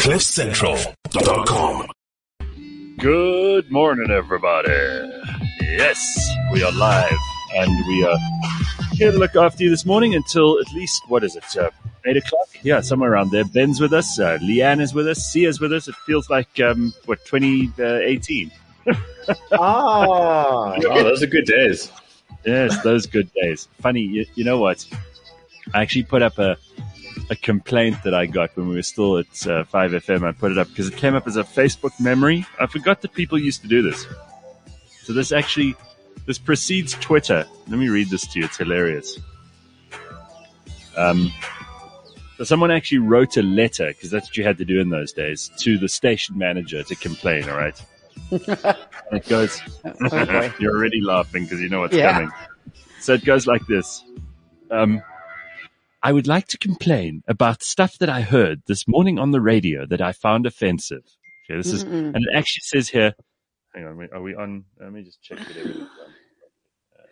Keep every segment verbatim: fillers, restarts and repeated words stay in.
cliff central dot com. Good morning, everybody. Yes, we are live, and we are here to look after you this morning until at least, what is it, uh, eight o'clock? Yeah, somewhere around there. Ben's with us, uh, Leanne is with us, Sia's with us. It feels like, um, what, twenty eighteen? Ah, oh, those are good days. Yes, those good days. Funny, you, you know what? I actually put up a a complaint that I got when we were still at uh, five F M. I put it up because it came up as a Facebook memory. I forgot that people used to do this. So this actually, this precedes Twitter. Let me read this to you. It's hilarious. Um, so someone actually wrote a letter, because that's what you had to do in those days, to the station manager to complain, all right? And it goes, Okay. You're already laughing because you know what's Yeah. coming. So it goes like this. Um, I would like to complain about stuff that I heard this morning on the radio that I found offensive. Okay, this is, Mm-mm. and it actually says here, hang on, are we on? Let me just check that everything's on. Uh,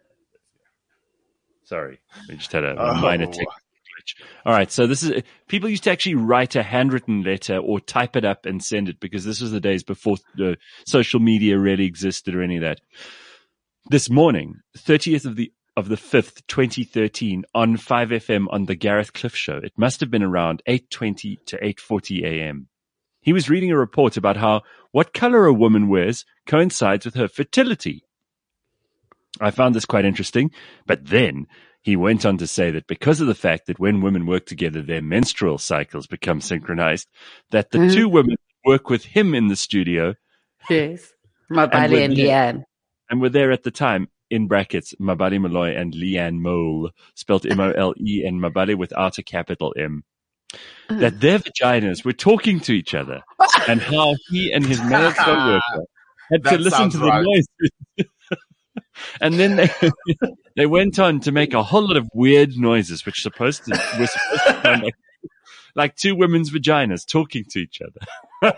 sorry, we just had a, a Oh. minor technical glitch. All right, so this is, people used to actually write a handwritten letter or type it up and send it, because this was the days before uh, social media really existed or any of that. This morning, thirtieth of the of the fifth, twenty thirteen, on five F M on the Gareth Cliff Show. It must have been around eight twenty to eight forty A M. He was reading a report about how what color a woman wears coincides with her fertility. I found this quite interesting, but then he went on to say that because of the fact that when women work together, their menstrual cycles become synchronized, that the Mm. two women who work with him in the studio Yes. Mabali and with- Leanne. and were there at the time, in brackets, Mabali Malloy and Leanne Mole, spelled M O L E, and Mabali without a capital M, that their vaginas were talking to each other, and how he and his male co-worker had to That listen sounds to the right. noise. And then they they went on to make a whole lot of weird noises, which supposed to were supposed to sound like, like two women's vaginas talking to each other.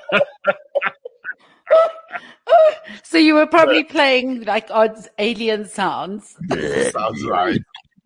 So you were probably playing like odds alien sounds. sounds right.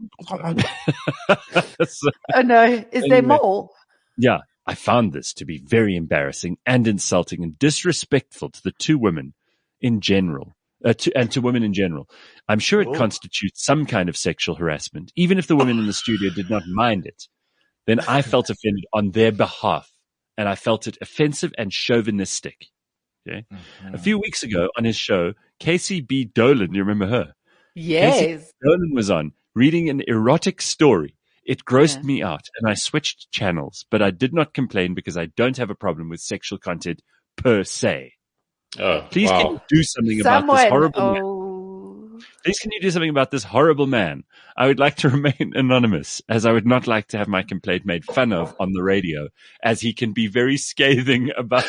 So, Oh no, is there Anyway. more? yeah, I found this to be very embarrassing and insulting and disrespectful to the two women in general, uh, to, and to women in general. I'm sure it Oh. constitutes some kind of sexual harassment, even if the women in the studio did not mind it. Then I felt offended on their behalf, and I felt it offensive and chauvinistic. Okay? A few weeks ago on his show, Casey B. Dolan, you remember her? Yes. Dolan was on reading an erotic story. It grossed Yeah. me out, and I switched channels, but I did not complain because I don't have a problem with sexual content per se. Oh, Please can you wow. do something about Someone. this horrible man? Oh. Please can you do something about this horrible man? I would like to remain anonymous, as I would not like to have my complaint made fun of on the radio, as he can be very scathing about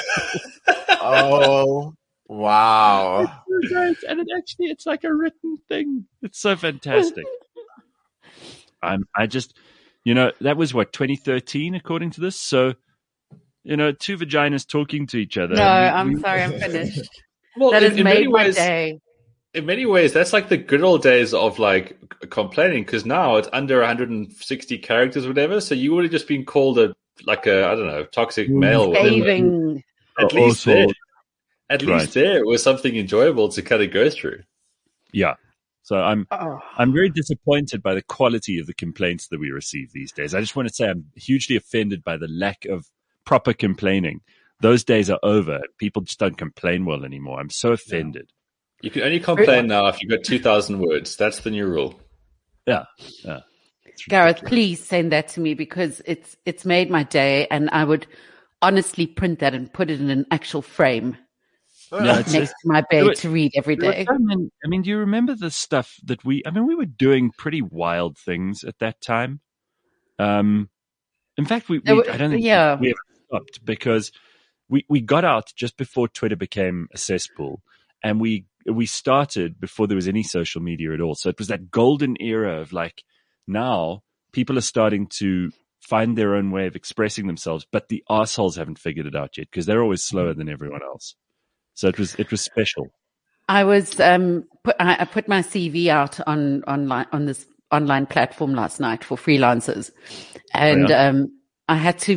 Oh, wow. and it actually, it's like a written thing. It's so fantastic. I'm, I just, you know, that was what, twenty thirteen, according to this. So, you know, two vaginas talking to each other. No, And we- I'm sorry, I'm finished. Well, That in, has in made many my ways, day. in many ways, that's like the good old days of like c- complaining, because now it's under one hundred sixty characters, or whatever. So you would have just been called a like a I don't know toxic male. within- Scathing. At Oh, least also- there, at Right. least there it was something enjoyable to kind of go through. Yeah. So I'm, Oh. I'm very disappointed by the quality of the complaints that we receive these days. I just want to say I'm hugely offended by the lack of proper complaining. Those days are over. People just don't complain well anymore. I'm so offended. You can only complain now if you've got two thousand words. That's the new rule. Yeah. Yeah. It's Gareth, ridiculous. please send that to me, because it's it's made my day, and I would honestly print that and put it in an actual frame No, it's, next to my do bed it. to read every There were day. so many- I mean, do you remember the stuff that we, I mean, we were doing pretty wild things at that time. Um, in fact, we, There we were- I don't think yeah. we ever stopped, because we, we got out just before Twitter became a cesspool, and we, we started before there was any social media at all. So it was that golden era of like, now people are starting to find their own way of expressing themselves, but the assholes haven't figured it out yet, because they're always slower than everyone else. So it was, it was special. I was um put I, I put my C V out on online on this online platform last night for freelancers, and Oh, yeah? um I had to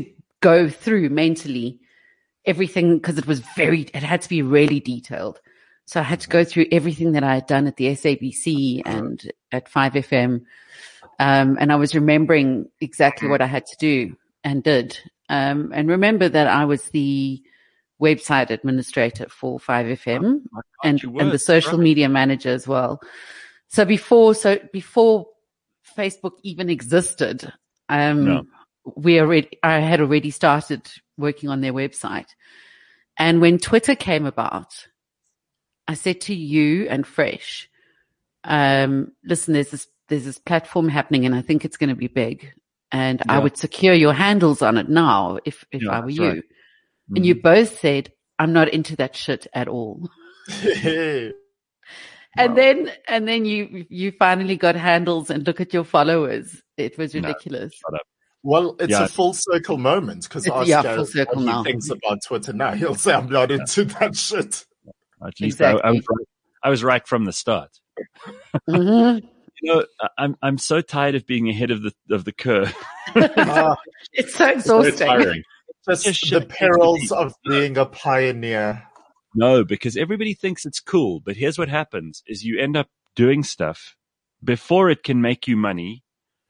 go through mentally everything because it was very, it had to be really detailed. So I had to go through everything that I had done at the S A B C and at five F M. Um, and I was remembering exactly what I had to do and did. Um, and remember that I was the website administrator for five F M oh, and, you and were, the social right. media manager as well. So before, so before Facebook even existed, um, No. we already, I had already started working on their website. And when Twitter came about, I said to you and Fresh, um, listen, there's this, there's this platform happening and I think it's going to be big and Yeah. I would secure your handles on it now if, if Yeah, I were that's you. right. And you both said, I'm not into that shit at all. Wow. And then, and then you, you finally got handles and look at your followers. It was No, ridiculous. shut up. Well, it's Yeah. a full circle moment because It's- ask yeah, Gareth full circle what now. he thinks about Twitter now. He'll say, I'm not into that shit. At least I, I, Exactly. was right, I was right from the start. Mhm. You know, I- I'm I'm so tired of being ahead of the of the curve. Ah, It's so It's so exhausting. tiring. just Just the shit. perils of being a pioneer. No, because everybody thinks it's cool, but here's what happens: is you end up doing stuff before it can make you money,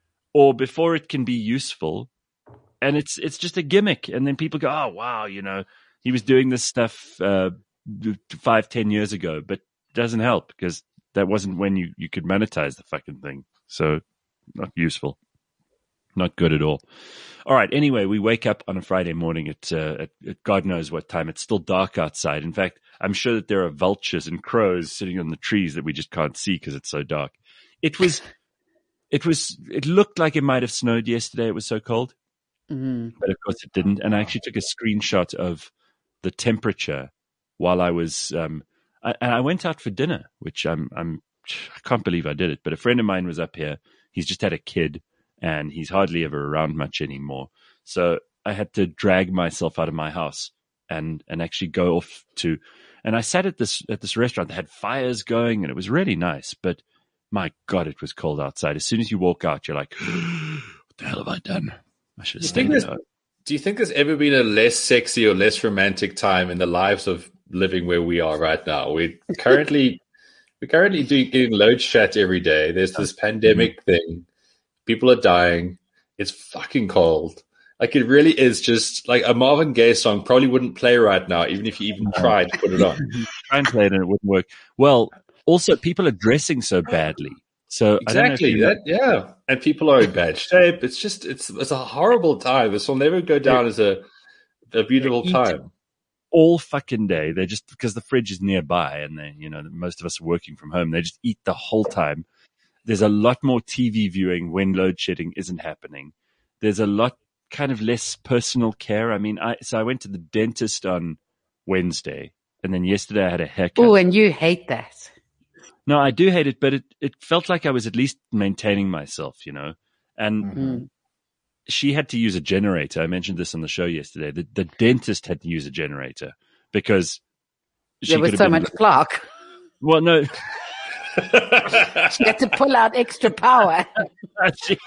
or before it can be useful, and it's it's just a gimmick. And then people go, "Oh, wow, you know, he was doing this stuff uh, five, ten years ago," but it doesn't help because that wasn't when you, you could monetize the fucking thing. So not useful. Not good at all. All right. Anyway, we wake up on a Friday morning at, uh, at, at God knows what time. It's still dark outside. In fact, I'm sure that there are vultures and crows sitting on the trees that we just can't see because it's so dark. It was, it was, it looked like it might have snowed yesterday. It was so cold, Mhm. but of course it didn't. And I actually took a screenshot of the temperature while I was, um, I, and I went out for dinner, which I'm, I'm, I can't believe I did it. But a friend of mine was up here. He's just had a kid. And he's hardly ever around much anymore. So I had to drag myself out of my house and, and actually go off to, and I sat at this, at this restaurant that had fires going and it was really nice, but my God, it was cold outside. As soon as you walk out, you're like, what the hell have I done? I should have Do you think stayed there's- at home. Do you think there's ever been a less sexy or less romantic time in the lives of living where we are right now? We're currently we're currently doing getting load shed every day. There's this pandemic thing. People are dying. It's fucking cold. Like it really is just like a Marvin Gaye song probably wouldn't play right now, even if you even tried to put it on. Try and play it and it wouldn't work. Well, also people are dressing so badly. So I don't know if Exactly. you know- That yeah. And people are in bad shape. It's just it's it's a horrible time. This will never go down as a a beautiful Eat time. all fucking day. They just, because the fridge is nearby and they, you know, most of us are working from home, they just eat the whole time. There's a lot more T V viewing when load shedding isn't happening. There's a lot kind of less personal care. I mean, I, so I went to the dentist on Wednesday and then yesterday I had a haircut. Oh, and you hate that. No, I do hate it, but it, it felt like I was at least maintaining myself, you know, and Mm. she had to use a generator. I mentioned this on the show yesterday. The, the dentist had to use a generator because she There was could so have been, much plaque. well, no, She had to pull out extra power. she,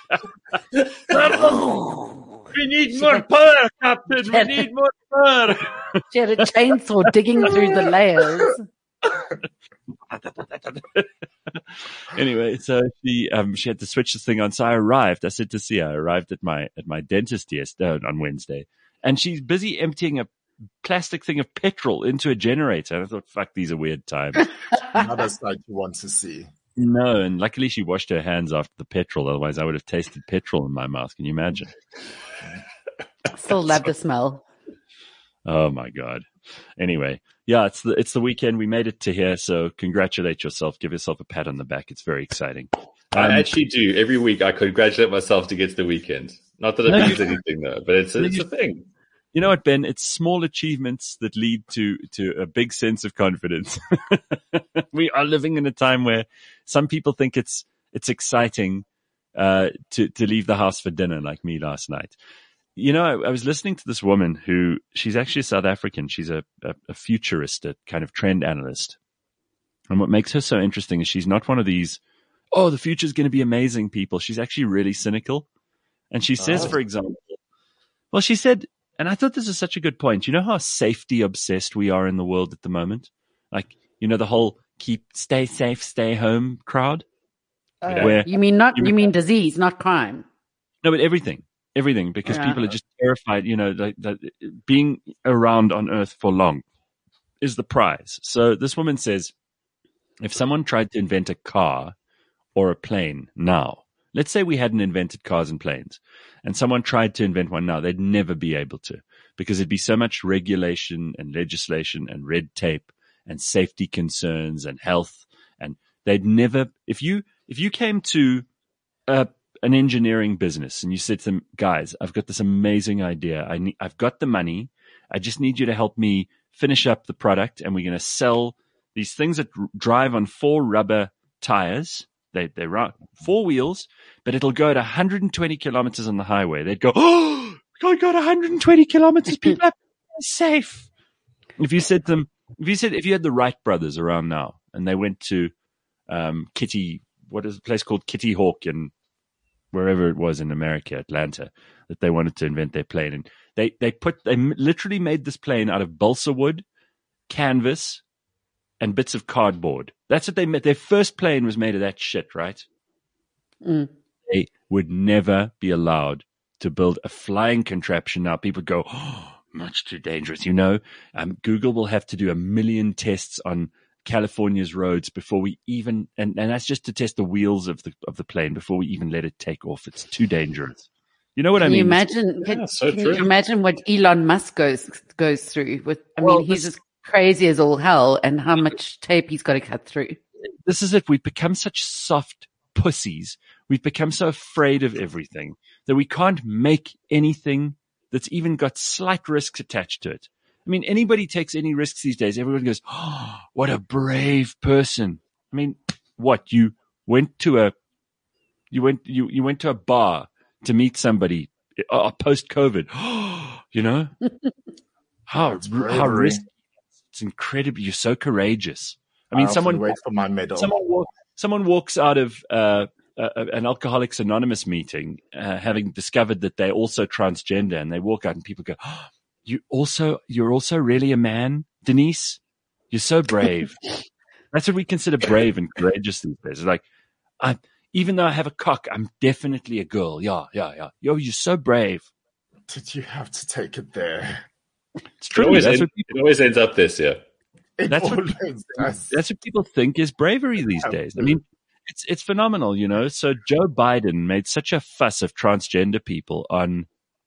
we need more power, Captain. We need more power. She had a chainsaw digging through the layers. Anyway, so she um she had to switch this thing on. So I arrived. I said to see her, I arrived at my at my dentist yesterday on Wednesday, and she's busy emptying a plastic thing of petrol into a generator. And I thought, fuck, these are weird times. Another sight you want to see. No, and luckily she washed her hands after the petrol. Otherwise, I would have tasted petrol in my mouth. Can you imagine? Still love the smell. Oh my God. Anyway, yeah, it's the it's the weekend. We made it to here, so congratulate yourself. Give yourself a pat on the back. It's very exciting. I Um, actually do. Every week I congratulate myself to get to the weekend. Not that it No, means you- anything though, but it's a, No, it's you- a thing. You know what, Ben? It's small achievements that lead to, to a big sense of confidence. We are living in a time where some people think it's, it's exciting, uh, to, to leave the house for dinner like me last night. You know, I, I was listening to this woman who, she's actually South African. She's a, a, a futurist, a kind of trend analyst. And what makes her so interesting is she's not one of these, oh, the future's going to be amazing people. She's actually really cynical. And she says, Oh. for example, well, she said, and I thought this is such a good point. You know how safety obsessed we are in the world at the moment? Like, you know, the whole keep, stay safe, stay home crowd? Uh, Where- you mean not? You mean disease, not crime? No, but everything, everything, because Yeah. people are just terrified, you know, that, that being around on Earth for long is the prize. So this woman says, if someone tried to invent a car or a plane now, let's say we hadn't invented cars and planes, and someone tried to invent one now, they'd never be able to, because it'd be so much regulation and legislation and red tape and safety concerns and health, and they'd never, if you, if you came to a, an engineering business and you said to them, guys, I've got this amazing idea. I need, I've got the money. I just need you to help me finish up the product, and we're going to sell these things that r- drive on four rubber tires. They, they run four wheels, but it'll go at one hundred twenty kilometers on the highway. They'd go, oh, we can't go at one hundred twenty kilometers. People are safe. If you said to them, if you said, if you had the Wright brothers around now and they went to, um, Kitty, what is the place called? Kitty Hawk in wherever it was in America, Atlanta, that they wanted to invent their plane. And they, they put, they m- literally made this plane out of balsa wood, canvas, and bits of cardboard. That's what they made. Their first plane was made of that shit, right? Mm. They would never be allowed to build a flying contraption. Now people go, oh, much too dangerous. You know, um, Google will have to do a million tests on California's roads before we even, and, and that's just to test the wheels of the of the plane before we even let it take off. It's too dangerous. You know what Can I mean? you imagine? Yeah, Can, so can true. you imagine what Elon Musk goes goes through? With, I Well, mean, he's this- as crazy as all hell, and how much tape he's got to cut through. This is it. We've become such soft pussies. We've become so afraid of everything that we can't make anything that's even got slight risks attached to it. I mean, anybody takes any risks these days, everyone goes, oh, what a brave person. I mean, what, you went to a, you went, you, you went to a bar to meet somebody uh, post COVID, you know, how, That's how bravery. risky. It's incredible. You're so courageous. I mean, often someone, wait for my medal. someone, walk, someone walks out of, uh, uh, an Alcoholics Anonymous meeting, uh, having discovered that they're also transgender, and they walk out and people go, oh, you also, you're also really a man, Denise? You're so brave. That's what we consider brave and courageous these days. It's like, I, even though I have a cock, I'm definitely a girl. Yeah, yeah, yeah. Yo, you're so brave. Did you have to take it there? It's It true. always, That's end, what people, it always ends up this, yeah. It That's what- always does. that's what people think is bravery these days. I mean, it's it's phenomenal, you know. So Joe Biden made such a fuss of transgender people on,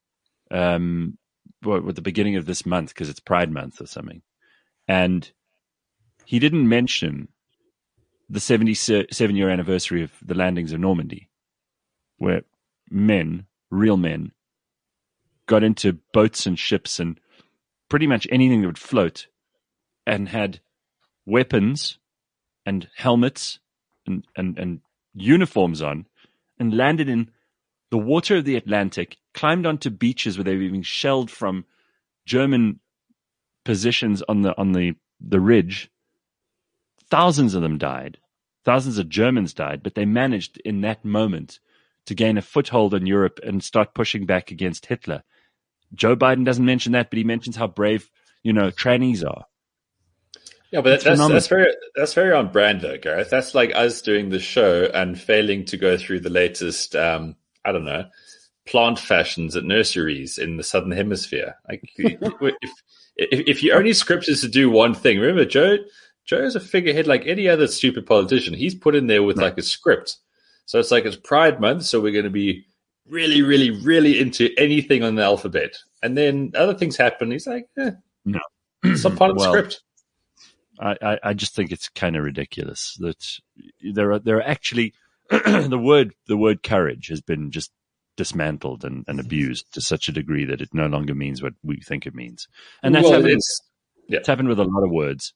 um, what, at the beginning of this month because it's Pride Month or something, and he didn't mention the seventy-seven year anniversary of the landings of Normandy, where men, real men, got into boats and ships and pretty much anything that would float, and had weapons and helmets and, and, and uniforms on, and landed in the water of the Atlantic, climbed onto beaches where they were being shelled from German positions on the on the, the ridge. Thousands of them died. Thousands of Germans died, but they managed in that moment to gain a foothold in Europe and start pushing back against Hitler. Joe Biden doesn't mention that, but he mentions how brave, you know, trannies are. Yeah, but It's that's phenomenal. that's very that's very on brand though, Gareth. That's like us doing the show and failing to go through the latest, um, I don't know, plant fashions at nurseries in the southern hemisphere. Like, if, if if your only script is to do one thing, remember Joe. Joe's a figurehead like any other stupid politician. He's put in there with like a script. So it's like it's Pride Month, so we're going to be really, really, really into anything on the alphabet. And then other things happen. He's like, eh, No. it's not part of the Well, script. I, I, I just think it's kind of ridiculous that there are there are actually the word the word courage has been just dismantled and, and abused to such a degree that it no longer means what we think it means. And that's Well, happened, it's, yeah. it's happened with a lot of words.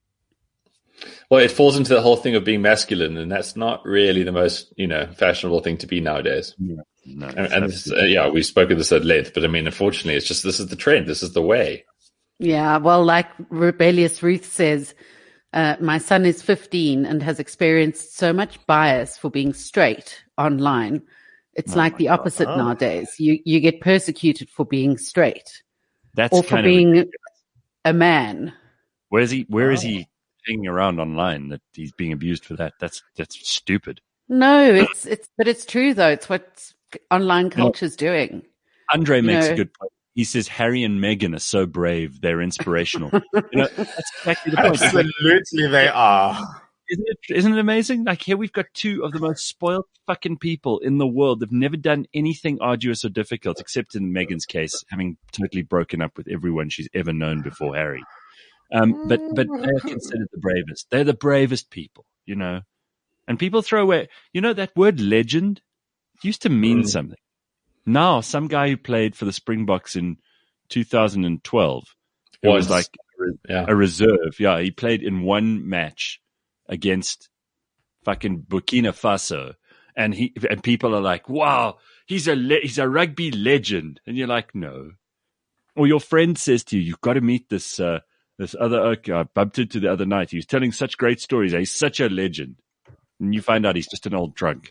Well, it falls into the whole thing of being masculine, and that's not really the most, you know, fashionable thing to be nowadays. No, And, and this, uh, yeah, we've spoken this at length, but I mean, unfortunately, it's just this is the trend. This is the way. Yeah, well, like Rebellious Ruth says, uh, my son is fifteen and has experienced so much bias for being straight online. It's Oh like my the God. opposite Oh. nowadays. You you get persecuted for being straight. That's or for kind being of a man. where's he? Where is Oh. he hanging around online that he's being abused for that? That's that's stupid. No, it's it's but it's true though. It's what online culture's doing. Andre You makes a know. good point. He says Harry and Meghan are so brave; they're inspirational. you know, that's exactly the point. Absolutely, they are. Isn't it, isn't it amazing? Like here we've got two of the most spoiled fucking people in the world. They've never done anything arduous or difficult, except in Meghan's case, having totally broken up with everyone she's ever known before Harry. Um, but but they're considered the bravest. They're the bravest people, you know. And people throw away, you know, that word legend used to mean Mm. something. Now, some guy who played for the Springboks in two thousand twelve, who was Once. like Yeah. a reserve. Yeah, he played in one match against fucking Burkina Faso, and he and people are like, "Wow, he's a le- he's a rugby legend," and you're like, "No." Or your friend says to you, "You've got to meet this uh, this other okay, I bumped into the other night. He was telling such great stories. He's such a legend," and you find out he's just an old drunk.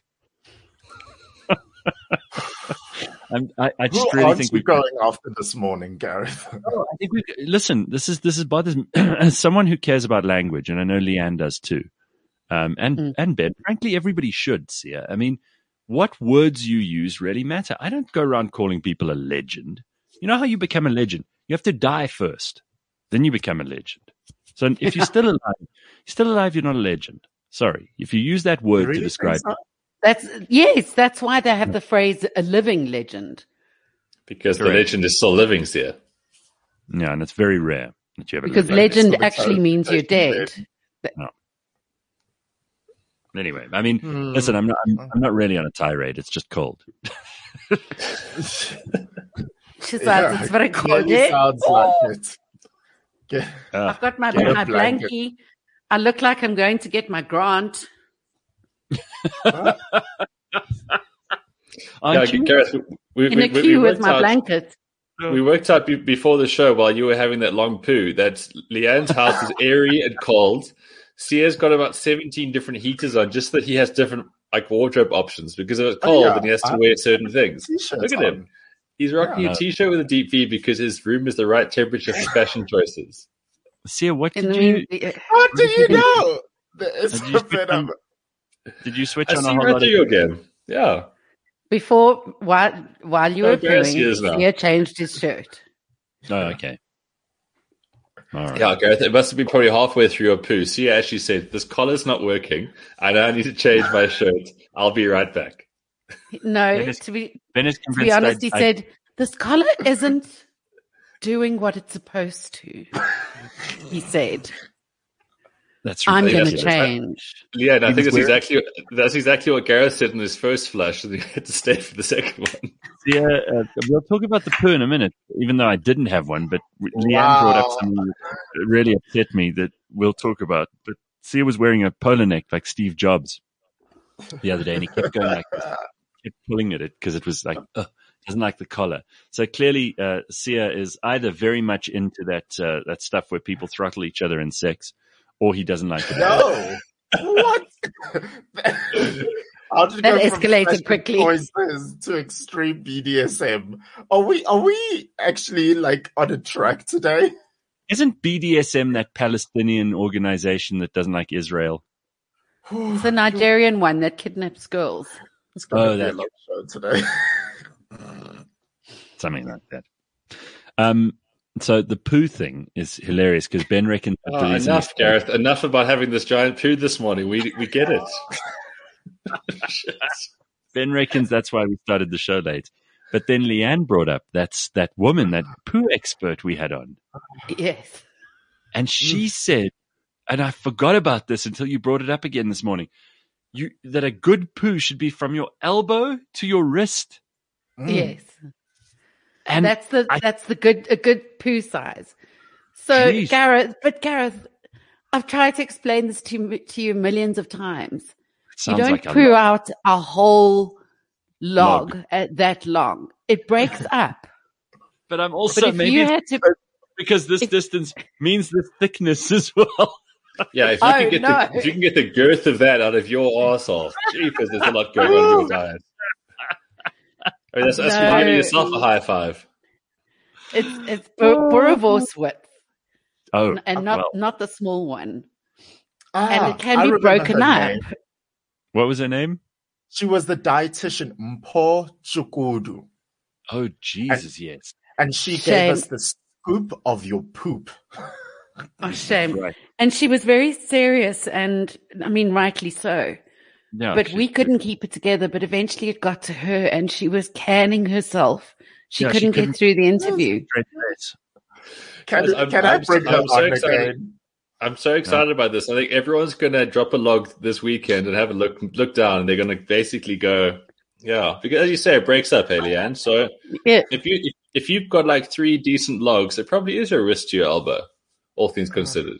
I'm, I, I just Who really aren't think you we've going after this morning, Gareth? Oh, I think we listen. This is this is bothers me. As someone who cares about language, and I know Leanne does too, um, and Mm. and Ben. Frankly, everybody should. Sia. I mean, what words you use really matter. I don't go around calling people a legend. You know how you become a legend? You have to die first, then you become a legend. So if you're still alive, you're still alive. You're not a legend. Sorry, if you use that word Really to describe. think so? That's yes, that's why they have the phrase a living legend. Because Correct. the legend is still living here. Yeah, and it's very rare that you have a Because legend. Like, it's legend still the actually means you're clarification dead. Anyway, I mean, Hmm. listen, I'm not. I'm, I'm not really on a tirade. It's just cold. She's Yeah, like, that's what I called clearly it. sounds Oh, like it. Get, Uh, I've got my, Get a my blanket. blankie. I look like I'm going to get my grant. huh? aren't Yeah, you? Gareth, we, In we, a we, we queue with worked my out, blanket. we worked out be, before the show while you were having that long poo that Leanne's house is airy and cold. Sia's got about seventeen different heaters on just so that he has different like wardrobe options because if it's Oh, cold yeah. then he has to I- wear certain things. T-shirts Look at on. him. He's rocking Yeah. a t-shirt with a deep V because his room is the right temperature for fashion choices. Sia, what In did the you mean, How do you know? There is Did you a bit switch on- of did you switch I on see a whole right lot through of? you again. Yeah. before, while, while you Oh, were there she pooing, is now. Sia changed his shirt. Oh, okay. All right. Yeah, Gareth, it must have been probably halfway through your poo. Sia actually said, this collar's not working. I now need to change my shirt. I'll be right back. No, Dennis- to be Ben is to be convinced honest, I- he I- said this collar isn't doing what it's supposed to. He said, That's "I'm going to ridiculous. change." Yeah, and I He think was that's wearing- exactly that's exactly what Gareth said in his first flush, and he had to stay for the second one. Sia, uh, we'll talk about the poo in a minute, even though I didn't have one. But Leanne Wow. brought up something that really upset me that we'll talk about. But Sia was wearing a polo neck like Steve Jobs the other day, and he kept going like this, kept pulling at it because it was like, ugh, doesn't like the collar. So clearly, uh, Sia is either very much into that uh, that stuff where people throttle each other in sex, or he doesn't like it. no. What? How did it That go from escalated special quickly. choices to extreme B D S M? Are we are we actually like on a track today? Isn't B D S M that Palestinian organization that doesn't like Israel? It's the Nigerian one that kidnaps girls. It's gonna Oh, be that- a long show today. Something like that. Um, so the poo thing is hilarious because Ben reckons that the Oh, reason enough, he's- Gareth. Enough about having this giant poo this morning. We we get it. Ben reckons that's why we started the show late. But then Leanne brought up that's that woman, that poo expert we had on, Yes. and she said, and I forgot about this until you brought it up again this morning. You that a good poo should be from your elbow to your wrist, Mm. Yes. and that's the I- that's the good a good poo size. So Jeez. Gareth, but Gareth, I've tried to explain this to to you millions of times. it sounds you don't like a poo lot. out a whole log, Log. At that long. It breaks up. But I'm But also if maybe you it's had to, because this if- distance means the thickness as well. Yeah, if you Oh, can get no. the if you can get the girth of that out of your arsehole, jeepers, there's a lot going on in your diet. I mean, that's, that's No. giving yourself a high five. It's it's Bor- Boerewors Oh, and not well, not the small one. Ah, And it can I be remember broken her up. name. what was her name? She was the dietitian Mpho Chukudu, Oh, Jesus, yes. and she Shame. gave us the scoop of your poop. Oh, shame. Right. And she was very serious, and I mean, rightly so. No, But she- we couldn't keep it together. But eventually, it got to her, and she was canning herself. She Yeah, she couldn't couldn't- get through the interview. Straight face. Can, Guys, I'm- can I I'm bring so- her I'm so on excited. again? I'm so excited about this. I think everyone's going to drop a log this weekend and have a look look down. And they're going to basically go, yeah, because as you say, it breaks up, Eliane. So Yeah. if you if, if you've got like three decent logs, there probably is a wrist to your elbow, all things considered.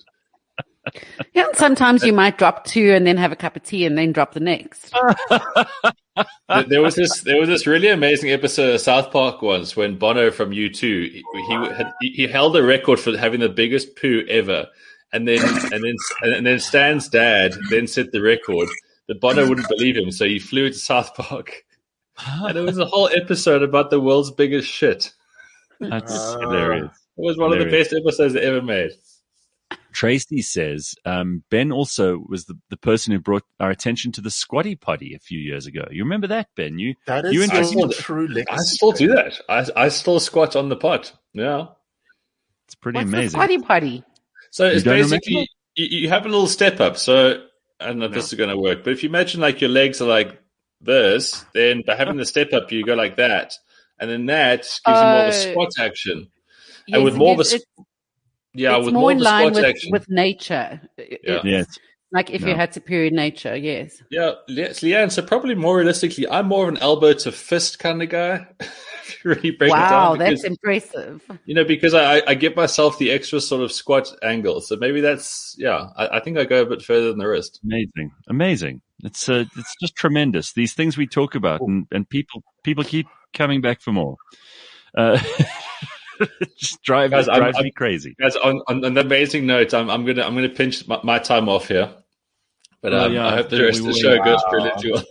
Yeah, and sometimes you might drop two and then have a cup of tea and then drop the next. There- there was this there was this really amazing episode of South Park once when Bono from U two he he, had, he held a record for having the biggest poo ever, and then and then and then Stan's dad then set the record, but Bono wouldn't believe him, so he flew to South Park, and it was a whole episode about the world's biggest shit. That's Ah. hilarious. It was one of the Hilarious. best episodes ever made. Tracy says um, Ben also was the, the person who brought our attention to the Squatty Potty a few years ago. You remember that, Ben? You That is You your interested- true legacy. I still do that. I I still squat on the pot. Yeah. it's pretty What's amazing. the squatty potty? So it's don't basically you, you have a little step up. So I don't know if No. this is going to work, but if you imagine like your legs are like this, then by having the step up, you go like that, and then that gives you more of a Oh. squat action. Yes, and with it more of a gives- s- it's, yeah, it's with more more in of a line squat with, action. with nature. It- Yeah. Yes. Like if No. you had superior nature, yes. Yeah, yes, Leanne. So probably more realistically, I'm more of an elbow to fist kind of guy. If you really break it Wow, down, that's because, impressive. you know, because I, I give myself the extra sort of squat angle. So maybe that's yeah. I, I think I go a bit further than the wrist. Amazing, amazing. It's uh, it's just tremendous. These things we talk about, and, and people people keep coming back for more. Uh, it just drives Guys, I'm- drives I'm- me crazy. Guys, on, on an amazing note, I'm, I'm gonna I'm gonna pinch my, my time off here, but Oh, um, yeah, I hope the then rest we of the will- show goes Wow. brilliantly well.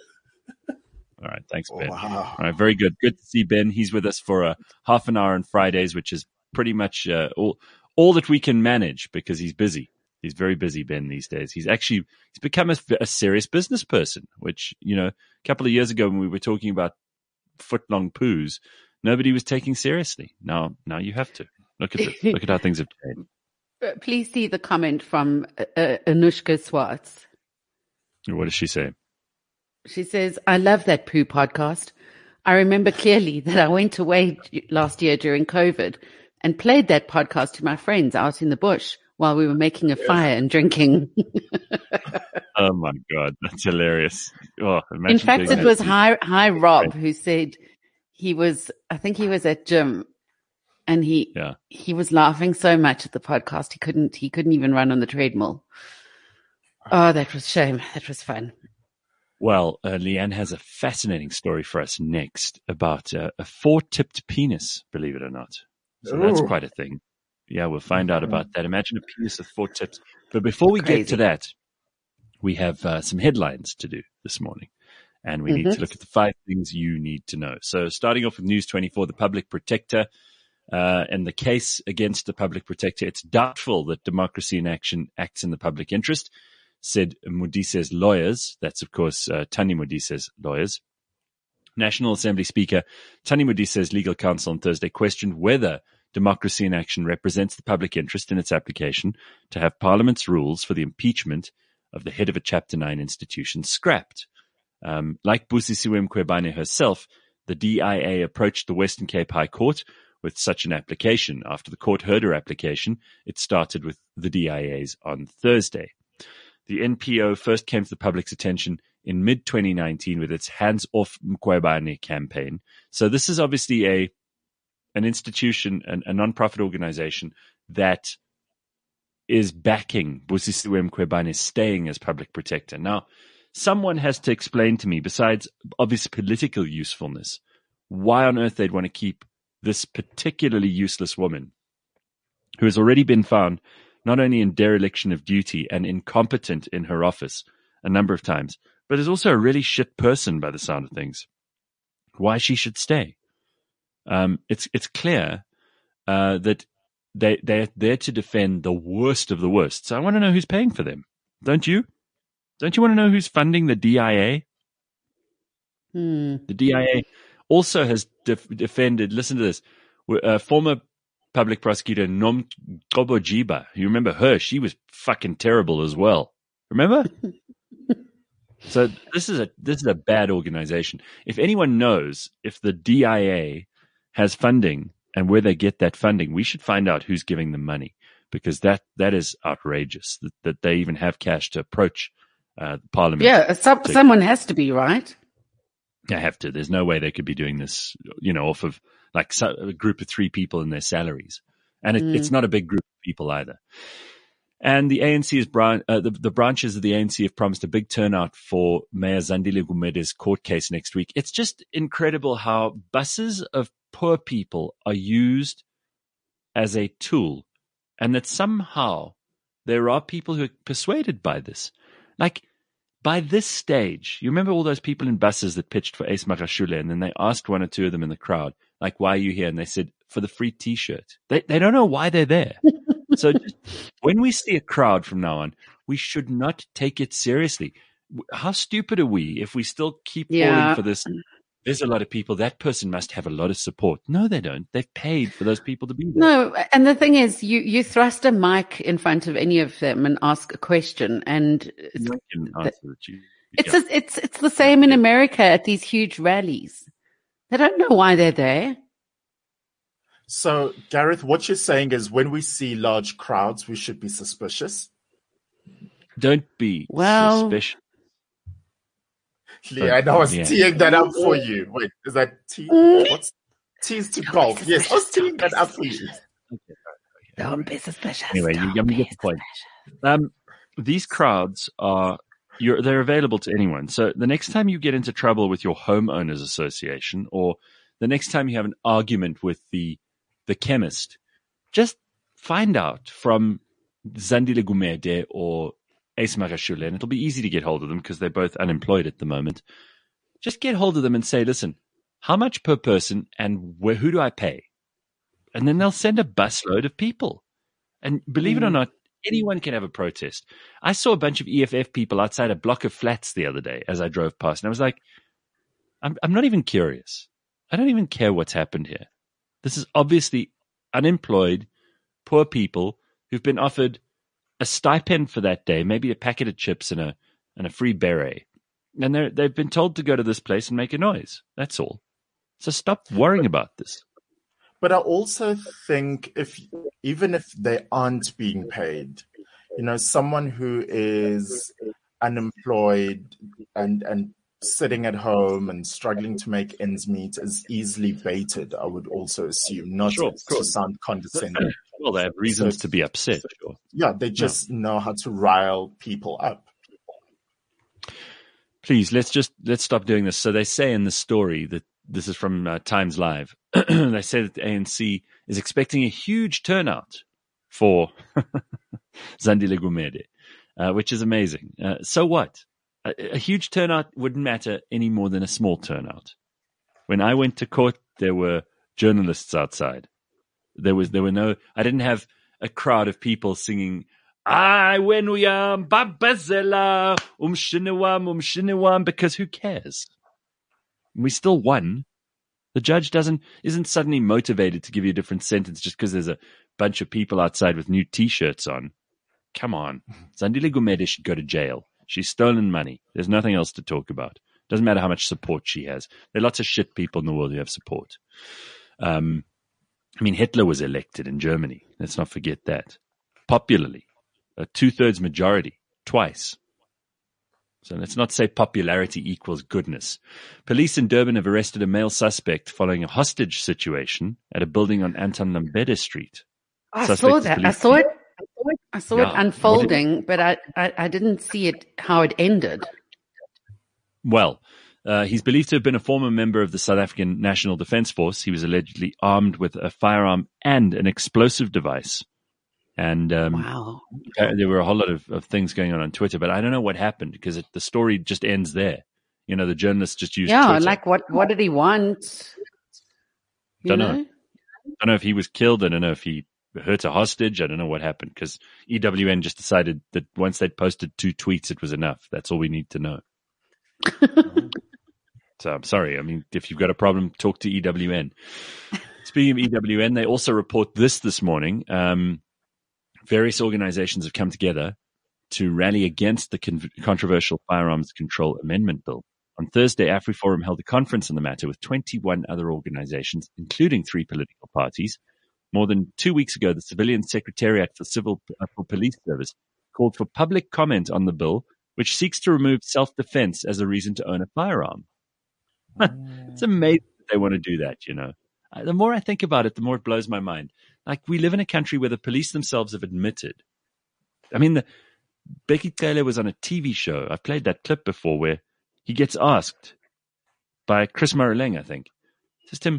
All right, thanks, Ben. Wow. All right, very good. Good to see Ben. He's with us for a half an hour on Fridays, which is pretty much uh, all all that we can manage because he's busy. He's very busy, Ben, these days. He's actually he's become a, a serious business person, which, you know, a couple of years ago when we were talking about foot long poos, nobody was taking seriously. Now, now you have to look at this. Look at how things have changed. Uh, Please see the comment from uh, uh, Anushka Swartz. What does she say? She says, I love that poo podcast. I remember clearly that I went away last year during COVID and played that podcast to my friends out in the bush while we were making a fire and drinking. Oh my God, that's hilarious. Oh, imagine In fact, doing it that. was Hi, Hi Rob who said he was, I think he was at gym and he, Yeah. he was laughing so much at the podcast. He couldn't, he couldn't even run on the treadmill. Oh, that was shame. That was fun. Well, uh, Leanne has a fascinating story for us next about uh, a four-tipped penis, believe it or not. So that's Ooh. quite a thing. Yeah, we'll find out about that. Imagine a penis with four tips. But before we Crazy. get to that, we have uh, some headlines to do this morning. And we need Mhm. to look at the five things you need to know. So starting off with News twenty-four, the public protector, uh, and the case against the public protector. It's doubtful that Democracy in Action acts in the public interest, said Modise's lawyers. That's, of course, uh, Tani Modise's lawyers. National Assembly Speaker Tani Modise's legal counsel on Thursday questioned whether Democracy in Action represents the public interest in its application to have Parliament's rules for the impeachment of the head of a Chapter nine institution scrapped. Um, like Busisiwe Mkhwebane herself, the D I A approached the Western Cape High Court with such an application. After the court heard her application, it started with the D I A's on Thursday. The N P O first came to the public's attention in mid twenty nineteen with its Hands Off Mkhwebane campaign. So this is obviously a an institution, an, a non-profit organization that is backing Busisiwe Mkhwebane staying as public protector. Now, someone has to explain to me, besides obvious political usefulness, why on earth they'd want to keep this particularly useless woman who has already been found not only in dereliction of duty and incompetent in her office a number of times, but is also a really shit person by the sound of things, why she should stay. Um, it's it's clear uh, that they they're there to defend the worst of the worst. So I want to know who's paying for them. Don't you? Don't you want to know who's funding the D I A? Hmm. The D I A also has def- defended. Listen to this. Uh, former public prosecutor Nom Gobojiba. You remember her? She was fucking terrible as well. Remember? So this is a this is a bad organization. If anyone knows if the D I A has funding and where they get that funding, we should find out who's giving them money, because that that is outrageous that, that they even have cash to approach uh, the parliament. Yeah, some, to, someone has to be, right? They have to. There's no way they could be doing this, you know, off of like a group of three people and their salaries, and it, Mm. it's not a big group of people either. And the A N C is bran- uh, the, the branches of the A N C have promised a big turnout for Mayor Zandile Gumede's court case next week. It's just incredible how buses of poor people are used as a tool, and that somehow there are people who are persuaded by this. Like, by this stage, you remember all those people in buses that pitched for Ace Magashule, and then they asked one or two of them in the crowd, like, why are you here? And they said, for the free T-shirt. They they don't know why they're there. So just, when we see a crowd from now on, we should not take it seriously. How stupid are we if we still keep Yeah. falling for this? There's a lot of people. That person must have a lot of support. No, they don't. They've paid for those people to be there. No, and the thing is, you, you thrust a mic in front of any of them and ask a question, and it's, No one can answer the chief. it's, Yeah. a, it's, it's the same in America at these huge rallies. They don't know why they're there. So, Gareth, what you're saying is when we see large crowds, we should be suspicious. Don't be Well- suspicious. Yeah, and I was Yeah. teeing that up for you. Wait, is that tea? Mm. What's teas to golf? Yes, I was teeing that up for you. Don't be suspicious. Anyway, you, Don't you be get the point. suspicious. Um, these crowds are you're, they're available to anyone. So the next time you get into trouble with your homeowners association, or the next time you have an argument with the the chemist, just find out from Zandile Gumede or Ace Magashule, and it'll be easy to get hold of them because they're both unemployed at the moment. Just get hold of them and say, listen, how much per person and where, who do I pay? And then they'll send a busload of people. And believe it or not, anyone can have a protest. I saw a bunch of E F F people outside a block of flats the other day as I drove past, and I was like, I'm, I'm not even curious. I don't even care what's happened here. This is obviously unemployed, poor people who've been offered a stipend for that day, maybe a packet of chips and a and a free beret. And they're, they've been told to go to this place and make a noise. That's all. So stop worrying about this. But I also think if even if they aren't being paid, you know, someone who is unemployed and and sitting at home and struggling to make ends meet is easily baited, I would also assume, not Sure, to, to sound condescending. Well, they have reasons So- to be upset. Sure. Yeah, they just know how to rile people up. Please, let's just let's stop doing this. So they say in the story that this is from uh, Times Live. They say that the A N C is expecting a huge turnout for Zandile Gumede, uh, which is amazing. Uh, so what? A, a huge turnout wouldn't matter any more than a small turnout. When I went to court, there were journalists outside. There was there were no. I didn't have a crowd of people singing I when we are Babazela umshinewam umshinewam, because who cares? We still won. The judge doesn't isn't suddenly motivated to give you a different sentence just because there's a bunch of people outside with new T-shirts on. Come on, Zandile Gumede should go to jail. She's stolen money. There's nothing else to talk about. Doesn't matter how much support she has. There are lots of shit people in the world who have support. Um, I mean, Hitler was elected in Germany. Let's not forget that. Popularly. A two-thirds majority. Twice. So let's not say popularity equals goodness. Police in Durban have arrested a male suspect following a hostage situation at a building on Anton Lambede Street. I Suspect saw is that. I believed saw to it. I saw Yeah. it unfolding, but I, I, I didn't see it how it ended. Well, uh, he's believed to have been a former member of the South African National Defence Force. He was allegedly armed with a firearm and an explosive device. And um, Wow. uh, there were a whole lot of, of things going on on Twitter, but I don't know what happened because it, the story just ends there. You know, the journalists just used Yeah, Twitter. like what? What did he want? You Don't know. don't know if he was killed. I don't know if he hurt a hostage. I don't know what happened because E W N just decided that once they'd posted two tweets, it was enough. That's all we need to know. So I'm sorry. I mean, if you've got a problem, talk to E W N. Speaking of E W N, they also report this this morning. Um, various organizations have come together to rally against the con- controversial Firearms Control Amendment Bill. On Thursday, AfriForum held a conference on the matter with twenty-one other organizations, including three political parties. More than two weeks ago, the Civilian Secretariat for Civil uh, for Police Service called for public comment on the bill, which seeks to remove self-defense as a reason to own a firearm. It's amazing that they want to do that, you know. Uh, the more I think about it, the more it blows my mind. Like, we live in a country where the police themselves have admitted. I mean, the, Becky Taylor was on a T V show. I've played that clip before where he gets asked by Chris Morileng, I think. Says to him,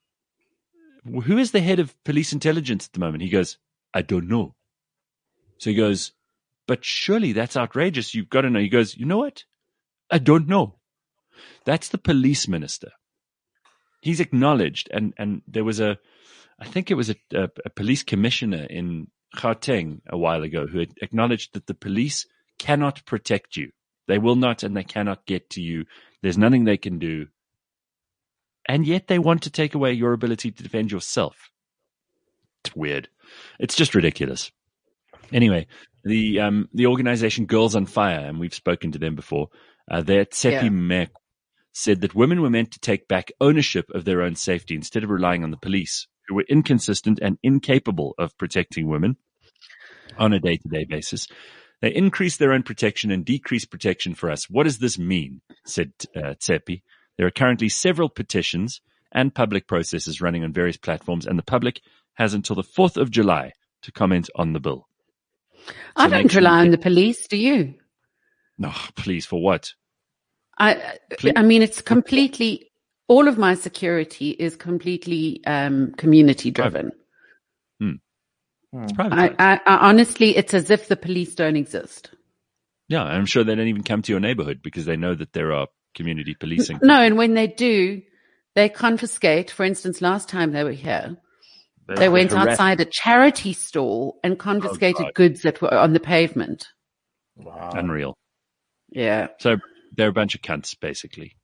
who is the head of police intelligence at the moment? He goes, I don't know. So he goes, but surely that's outrageous. You've got to know. He goes, you know what? I don't know. That's the police minister. He's acknowledged, and, and there was a, I think it was a, a, a police commissioner in Gauteng a while ago who had acknowledged that the police cannot protect you. They will not, and they cannot get to you. There's nothing they can do. And yet they want to take away your ability to defend yourself. It's weird. It's just ridiculous. Anyway, the um, the organization Girls on Fire, and we've spoken to them before, uh, their Tsepi Yeah. Mek said that women were meant to take back ownership of their own safety instead of relying on the police, who were inconsistent and incapable of protecting women on a day-to-day basis. They increase their own protection and decrease protection for us. What does this mean? Said uh, Tsepi. There are currently several petitions and public processes running on various platforms, and the public has until the fourth of July to comment on the bill. I So don't make sure rely you on the get- police, do you? No, please, for what? I, Please. I mean, it's completely, all of my security is completely um, community driven. It's I, private. I, I honestly, it's as if the police don't exist. Yeah, I'm sure they don't even come to your neighborhood because they know that there are community policing. No, and when they do, they confiscate. For instance, last time they were here, they went harass- outside a charity store and confiscated God. goods that were on the pavement. Wow. Unreal. Yeah, So they're a bunch of cunts, basically.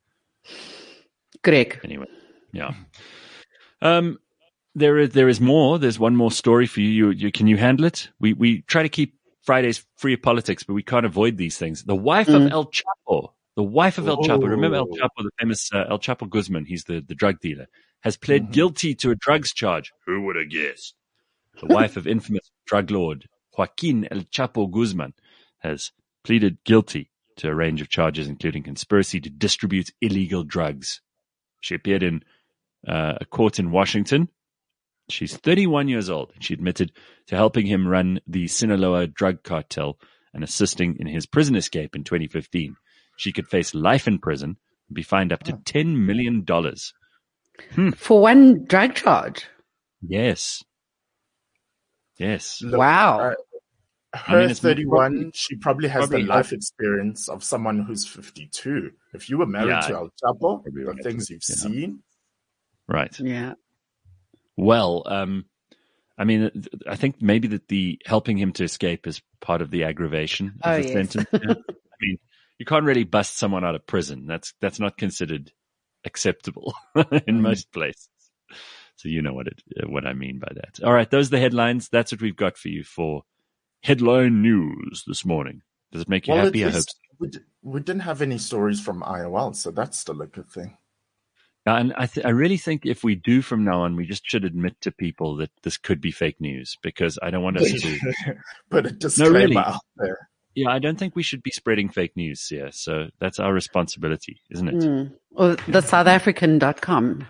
Greg. Anyway, yeah. Um, there is there is more. There's one more story for you. You, you can you handle it? We we try to keep Fridays free of politics, but we can't avoid these things. The wife Mm. of El Chapo, the wife of El Chapo. Remember El Oh. Chapo, the famous uh, El Chapo Guzman. He's the the drug dealer. Has pled Mhm. guilty to a drugs charge. Who would have guessed? The wife of infamous drug lord Joaquin El Chapo Guzman has pleaded guilty to a range of charges, including conspiracy to distribute illegal drugs. She appeared in uh, a court in Washington. She's thirty-one years old, and she admitted to helping him run the Sinaloa drug cartel and assisting in his prison escape in twenty fifteen. She could face life in prison and be fined up to ten million dollars. For one drug charge. Yes. Yes. Look, Wow. uh, I mean, her it's thirty-one, probably- she probably has probably- the life experience of someone who's fifty-two. If you were married Yeah, to El Chapo, probably the right. things you've Yeah. seen, Right. Yeah. Well, um, I mean, th- I think maybe that the helping him to escape is part of the aggravation of Oh, the yes. sentence. Yeah. I mean, you can't really bust someone out of prison. That's that's not considered acceptable in Mm. most places. So you know what it uh, what I mean by that. All right, those are the headlines. That's what we've got for you for headline news this morning. Does it make you well, happy? at I hope. least we, d- we didn't have any stories from I O L, so that's still a good thing. Yeah, and I, th- I really think if we do from now on, we just should admit to people that this could be fake news because I don't want us to. Put a disclaimer really. out there. Yeah, I don't think we should be spreading fake news here. So that's our responsibility, isn't it? Mm. Or the South African dot com.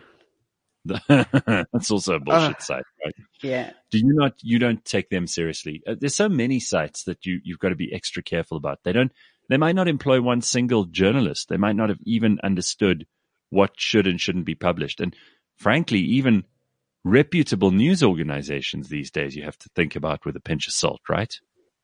That's also a bullshit Ugh. site, right? Yeah. Do you not? You don't take them seriously. Uh, there's so many sites that you you've got to be extra careful about. They don't. They might not employ one single journalist. They might not have even understood what should and shouldn't be published. And frankly, even reputable news organizations these days, you have to think about with a pinch of salt, right?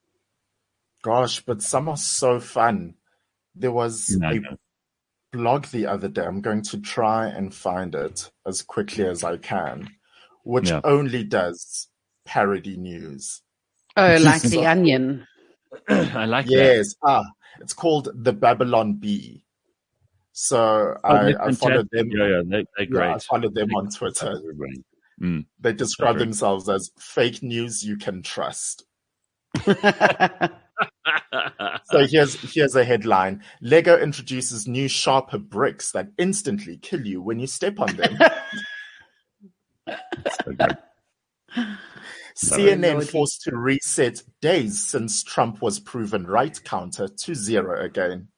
Gosh, but some are so fun. There was No, a no. blog the other day. I'm going to try and find it as quickly as I can, which Yeah. only does parody news. Oh, like The Onion. I like that. Yes, ah, it's called the Babylon Bee. So Oh, I, they're I followed fantastic. them. Yeah, yeah, they, they're great. Yeah, I followed them They- on Twitter. Everybody. Mm. They describe Okay. themselves as fake news you can trust. So here's here's a headline. Lego introduces new sharper bricks that instantly kill you when you step on them. So good. C N N Lordy. forced to reset days since Trump was proven right counter to zero again.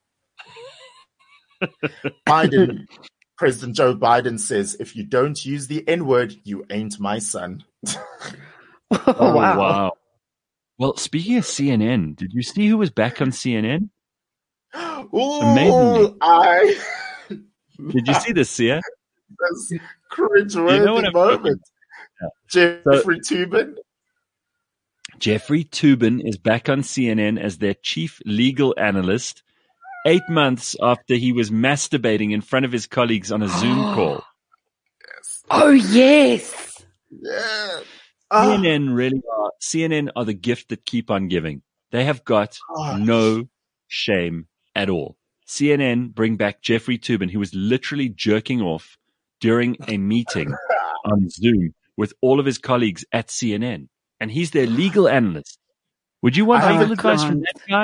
Biden, President Joe Biden says, if you don't use the N-word, you ain't my son. Oh, Oh, wow. wow. Well, speaking of C N N, did you see who was back on C N N? Ooh, Amazingly. I... Did you see this, Sia? That's cringe-worthy You know what I'm moment. Yeah. Jeffrey Toobin. Jeffrey Toobin is back on C N N as their chief legal analyst, eight months after he was masturbating in front of his colleagues on a Zoom call. Oh, yes. Yeah. Ah, C N N really are. C N N are the gift that keep on giving. They have got gosh. no shame at all. C N N bring back Jeffrey Toobin, who was literally jerking off during a meeting on Zoom with all of his colleagues at C N N. And he's their legal analyst. Would you want I legal have- advice from that guy?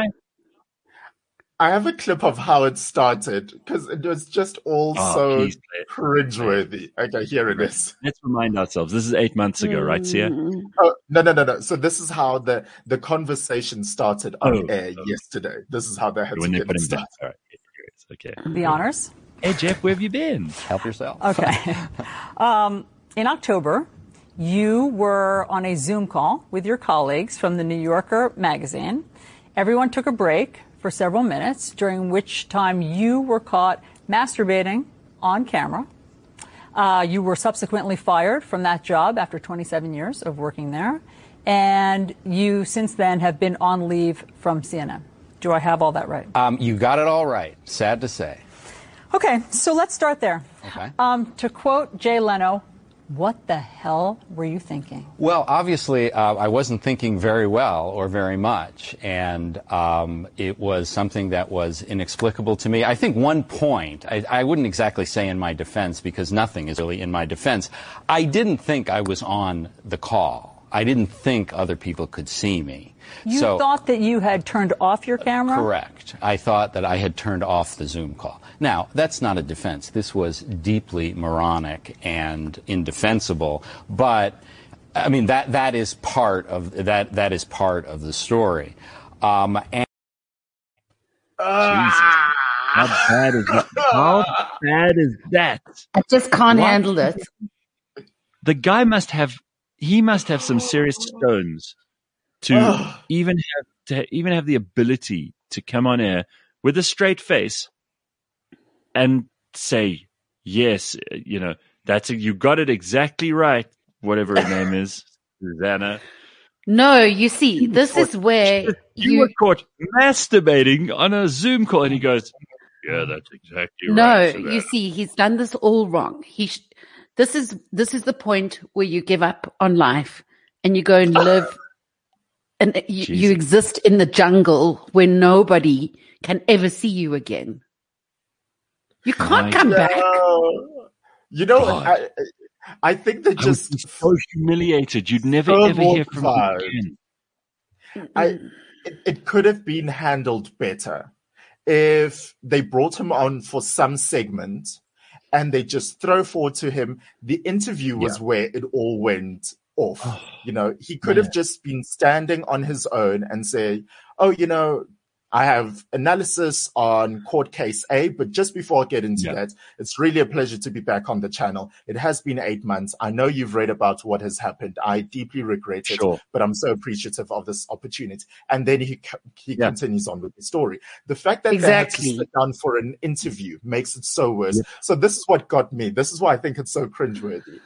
I have a clip of how it started because it was just all Oh, so please play it. cringeworthy. Okay, here it is. Let's remind ourselves. This is eight months ago, right, Sia? Mm. Oh, no, no, no, no. So this is how the, the conversation started on Oh, air oh. yesterday. This is how they had When to they get put it him back. started. All right. Okay. The honors. Hey, Jeff, where have you been? Help yourself. Okay. um, in October, you were on a Zoom call with your colleagues from the New Yorker magazine. Everyone took a break for several minutes, during which time you were caught masturbating on camera. Uh, you were subsequently fired from that job after twenty-seven years of working there. And you, since then, have been on leave from C N N. Do I have all that right? Um, you got it all right. Sad to say. Okay, so let's start there. Okay. Um, to quote Jay Leno, what the hell were you thinking? Well, obviously, uh, I wasn't thinking very well or very much, and um, it was something that was inexplicable to me. I think one point, I, I wouldn't exactly say in my defense, because nothing is really in my defense. I didn't think I was on the call. I didn't think other people could see me. You so, thought that you had turned off your camera? Correct. I thought that I had turned off the Zoom call. Now, that's not a defense. This was deeply moronic and indefensible, but I mean that that is part of that that is part of the story. Um, and Jesus. How bad is that? How bad is that? I just can't What? handle it. The guy must have, he must have some serious stones to even have, to even have the ability to come on air with a straight face and say, yes, you know, that's a, you got it exactly right. Whatever her name is, Susanna. No, you see, this is where You were caught masturbating on a Zoom call, and he goes, "Yeah, that's exactly No, right." Susanna." you see, he's done this all wrong. He, sh- this is this is the point where you give up on life and you go and live, and you, you Jesus. exist in the jungle where nobody can ever see you again. You can't My come back. No. You know, God. I, I think they're I was just so humiliated. You'd never so ever hear from him mortified. again. I, it, it could have been handled better if they brought him on for some segment and they just throw forward to him. The interview was where it all went off. You know, he could have just been standing on his own and say, oh, you know, I have analysis on court case A, but just before I get into Yeah. that, it's really a pleasure to be back on the channel. It has been eight months. I know you've read about what has happened. I deeply regret it, Sure. but I'm so appreciative of this opportunity. And then he co- he Yeah. continues on with the story. The fact that Exactly. they had to sit down for an interview makes it so worse. So this is what got me. This is why I think it's so cringeworthy.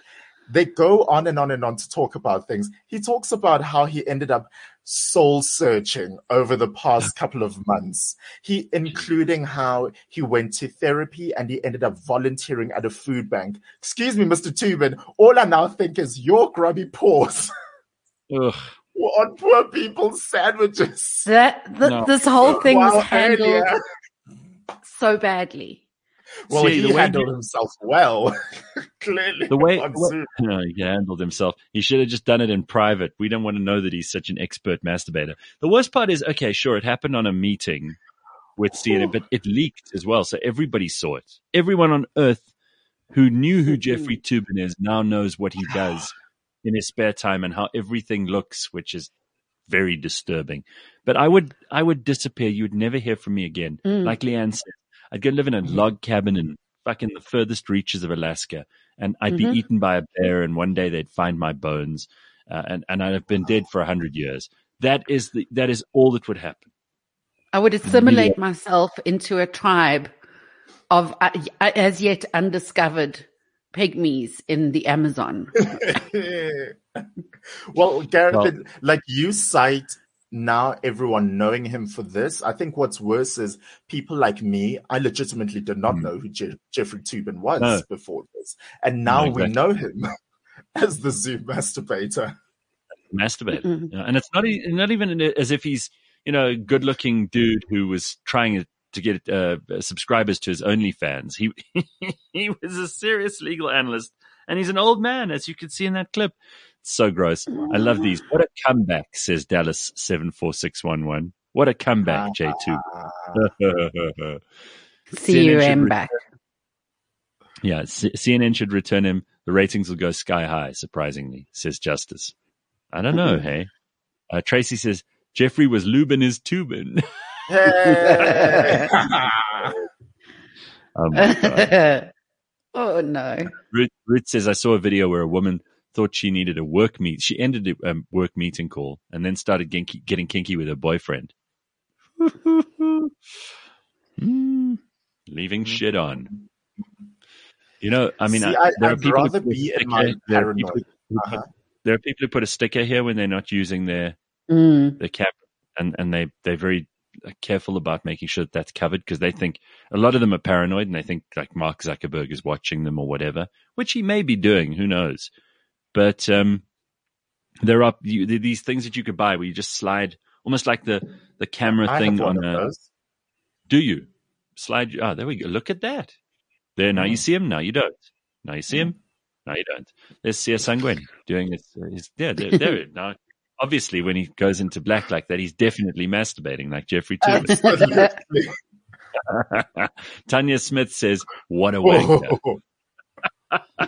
they go on and on and on to talk about things. He talks about how he ended up soul searching over the past couple of months. He, including how he went to therapy and he ended up volunteering at a food bank. Excuse me, Mister Toobin. All I now think is your grubby paws Ugh. on poor people's sandwiches. That th- No. this whole thing Wow, was handled earlier. so badly. Well, See, he the way handled he- himself well. Clearly, The way, on the way- Zoom. no, he handled himself. He should have just done it in private. We don't want to know that he's such an expert masturbator. The worst part is, okay, sure, it happened on a meeting with C N N, but it leaked as well, so everybody saw it. Everyone on Earth who knew who Jeffrey Toobin is now knows what he does in his spare time and how everything looks, which is very disturbing. But I would, I would disappear. You would never hear from me again. Mm. Like Leanne said, I'd go live in a log cabin in fucking the furthest reaches of Alaska, and I'd Mhm. be eaten by a bear, and one day they'd find my bones, uh, and and I'd have been dead for a hundred years. That is the that is all that would happen. I would assimilate myself into a tribe of uh, as yet undiscovered pygmies in the Amazon. Well, Gareth, Well- it- like you cite now everyone knowing him for this. I think what's worse is people like me, I legitimately did not Mm. know who Je- Jeffrey Toobin was No. before this. And now No, we exactly. know him as the Zoom masturbator. Masturbate, Mhm. you know, and it's not e- not even as if he's you know a good looking dude who was trying to get uh, subscribers to his OnlyFans. He he was a serious legal analyst, and he's an old man, as you can see in that clip. So gross. I love these. What a comeback, says Dallas seven four six one one. What a comeback, J two. C U should M re- back. Yeah, C- CNN should return him. The ratings will go sky high, surprisingly, says Justice. I don't know, hey. Uh, Tracy says, Jeffrey was lubing his tubin. Hey! Oh, my God. Oh no. Ruth, Ruth says, I saw a video where a woman thought she needed a work meet. She ended a um, work meeting call and then started getting, getting kinky with her boyfriend. Mm, leaving shit on. You know, I mean, See, I, I- there are I'd people who rather put a be in sticker- my there are people paranoid. who put- Uh-huh. There are people who put a sticker here when they're not using their Mm. their camera, and and they they're very careful about making sure that that's covered because they think a lot of them are paranoid and they think like Mark Zuckerberg is watching them or whatever, which he may be doing, who knows? But um, there are you, these things that you could buy where you just slide, almost like the the camera I thing have one on of a. those. Do you slide? Ah, there we go. Look at that. There now you see him. Now you don't. Now you see him. Now you don't. There's Sia Sangwen doing his. his yeah, there, there. Now, obviously, when he goes into black like that, he's definitely masturbating like Jeffrey Toobin. Tanya Smith says, "What a wanker!" Whoa.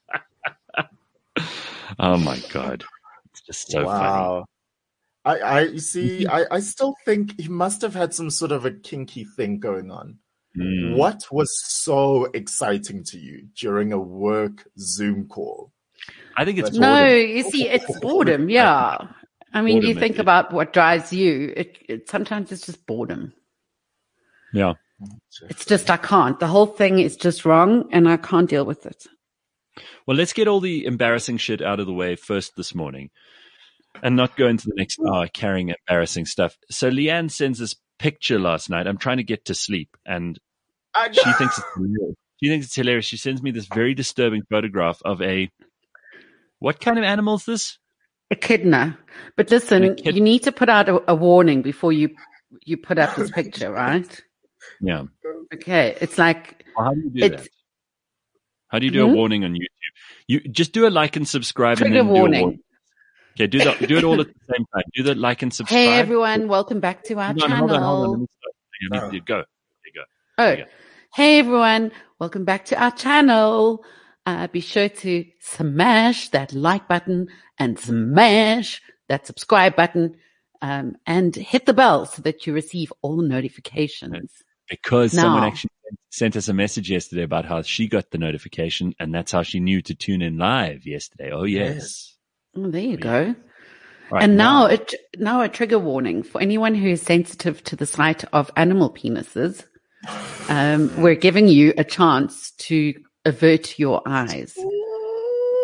Oh my god, it's just so funny. Wow. I, I you see, I, I still think he must have had some sort of a kinky thing going on. Mm. What was so exciting to you during a work Zoom call? I think it's No, boredom. you see, it's boredom. Yeah. I mean, you Boredom, think it- about what drives you. It, it sometimes it's just boredom. Yeah. It's just I can't. The whole thing is just wrong, and I can't deal with it. Well, let's get all the embarrassing shit out of the way first this morning and not go into the next hour carrying embarrassing stuff. So Leanne sends this picture last night. I'm trying to get to sleep and I she thinks it's hilarious. She thinks it's hilarious. She sends me this very disturbing photograph of a, what kind of animal is this? Echidna. But listen, An echid- you need to put out a, a warning before you you put up this picture, right? Yeah. Okay. It's like Well, how do you do It's- that? How do you do Hmm? a warning on YouTube? You just do a like and subscribe trigger and then do a warning. warning. Okay, do that. Do it all at the same time. Do the like and subscribe. Hey everyone, welcome back to our Hold on, channel. hold on, hold on. Let me start. You need to go. There you go. Oh, There you go. hey everyone, welcome back to our channel. Uh, be sure to smash that like button and smash that subscribe button um, and hit the bell so that you receive all the notifications. Because someone Now- actually sent us a message yesterday about how she got the notification, and that's how she knew to tune in live yesterday. Oh yes. Oh, there you Yeah. go. All right, And now, it, now a trigger warning for anyone who is sensitive to the sight of animal penises. Um, we're giving you a chance to avert your eyes.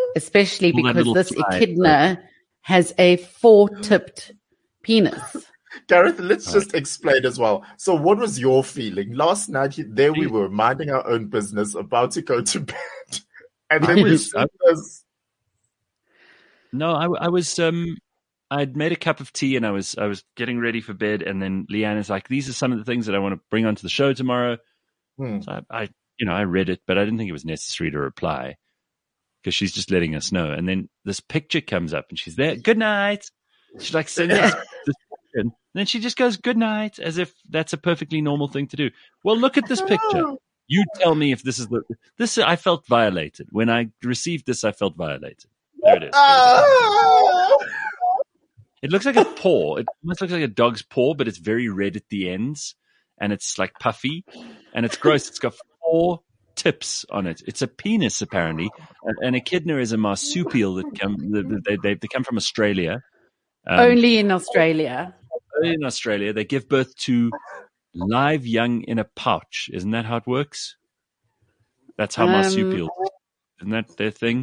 especially All that because little this fly. echidna has a four-tipped penis. Gareth, let's just explain as well. So what was your feeling? Last night, he- there we Jeez. were, minding our own business, about to go to bed. And then we see this. No, I, I was. Um, I'd made a cup of tea and I was. I was getting ready for bed, and then Leanne is like, "These are some of the things that I want to bring onto the show tomorrow." Hmm. So I, I, you know, I read it, but I didn't think it was necessary to reply because she's just letting us know. And then this picture comes up, and she's there. Good night. She's like sends us this picture, and then she just goes good night, as if that's a perfectly normal thing to do. Well, look at this picture. You tell me if this is the this. I felt violated when I received this. I felt violated. There it is. Ah! It looks like a paw. It almost looks like a dog's paw, but it's very red at the ends, and it's like puffy, and it's gross. It's got four tips on it. It's a penis, apparently. An echidna is a marsupial that come. They they, they come from Australia. Um, Only in Australia. Only in Australia, they give birth to live young in a pouch. Isn't that how it works? That's how Um, marsupials. Isn't that their thing?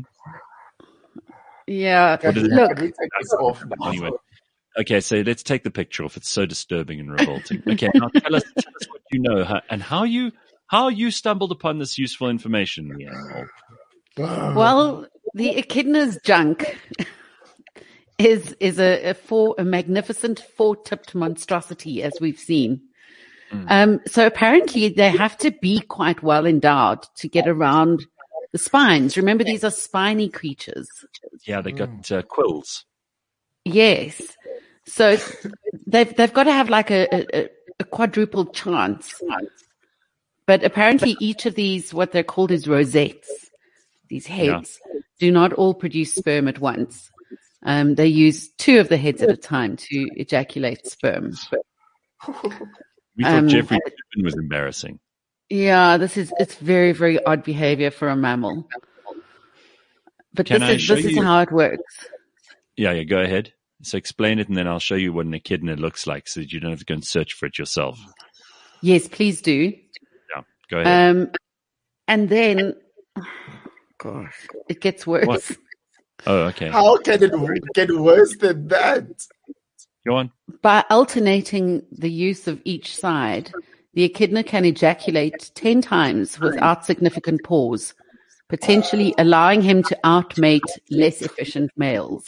Yeah. What is it? Look, Can we take this off now? Anyway. Okay, so let's take the picture off. It's so disturbing and revolting. Okay, now tell us, tell us what you know huh, and how you how you stumbled upon this useful information, Leanne. well, the echidna's junk is is a, a four a magnificent four-tipped monstrosity, as we've seen. Mm. Um, so apparently they have to be quite well endowed to get around the spines. Remember, these are spiny creatures. Yeah, they got uh, quills. Yes. So they've they've got to have like a, a, a quadruple chance. But apparently each of these, what they're called is rosettes, these heads, yeah. do not all produce sperm at once. Um, they use two of the heads at a time to ejaculate sperm. We thought Um, Jeffrey Pippin was embarrassing. Yeah, this is it's very, very odd behavior for a mammal. But Can this I is show this is you- how it works. Yeah, yeah, go ahead. So explain it, and then I'll show you what an echidna looks like so that you don't have to go and search for it yourself. Yes, please do. Yeah, go ahead. Um, and then, gosh, it gets worse. What? Oh, okay. How can it get worse than that? Go on. By alternating the use of each side, the echidna can ejaculate ten times without significant pause, potentially allowing him to outmate less efficient males.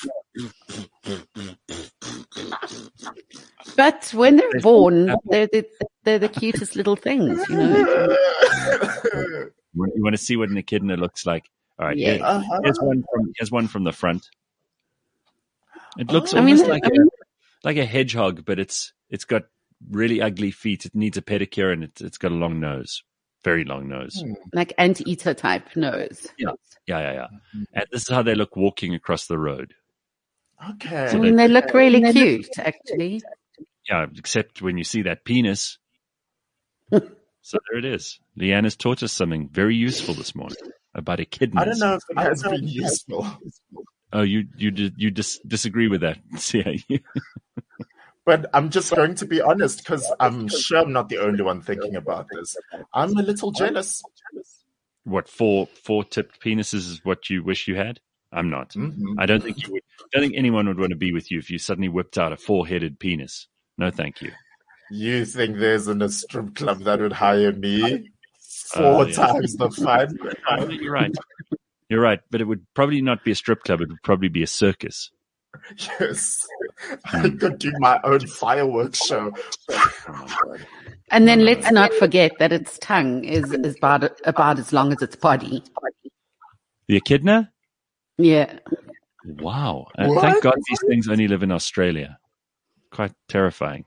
But when they're born, they're the, they're the cutest little things, you know. You want, you want to see what an echidna looks like? All right, Yeah. here- Uh-huh. here's one from here's one from the front. It looks Oh. I mean, almost like a like a hedgehog, but it's it's got really ugly feet. It needs a pedicure, and it's it's got a long nose, very long nose. like anteater type nose. Yeah, yeah, yeah. And this is how they look walking across the road. Okay. I mean, they look really cute, actually. Yeah, except when you see that penis. So there it is. Leanne has taught us something very useful this morning about echidnas. I don't know if it has been useful. Oh, you you di- you dis- disagree with that? Yeah. But I'm just going to be honest because I'm sure I'm not the only one thinking about this. I'm a little jealous. What four four tipped penises is what you wish you had? I'm not. Mhm. I don't think you would. I don't think anyone would want to be with you if you suddenly whipped out a four headed penis. No, thank you. You think there's in a strip club that would hire me? Four Oh, yeah. times the fun. Oh, you're right. You're right, but it would probably not be a strip club. It would probably be a circus. Yes. I could do my own fireworks show. And then let's not forget that its tongue is, is about, about as long as its body. The echidna? Yeah. Wow. Uh, What? thank God these things only live in Australia. Quite terrifying.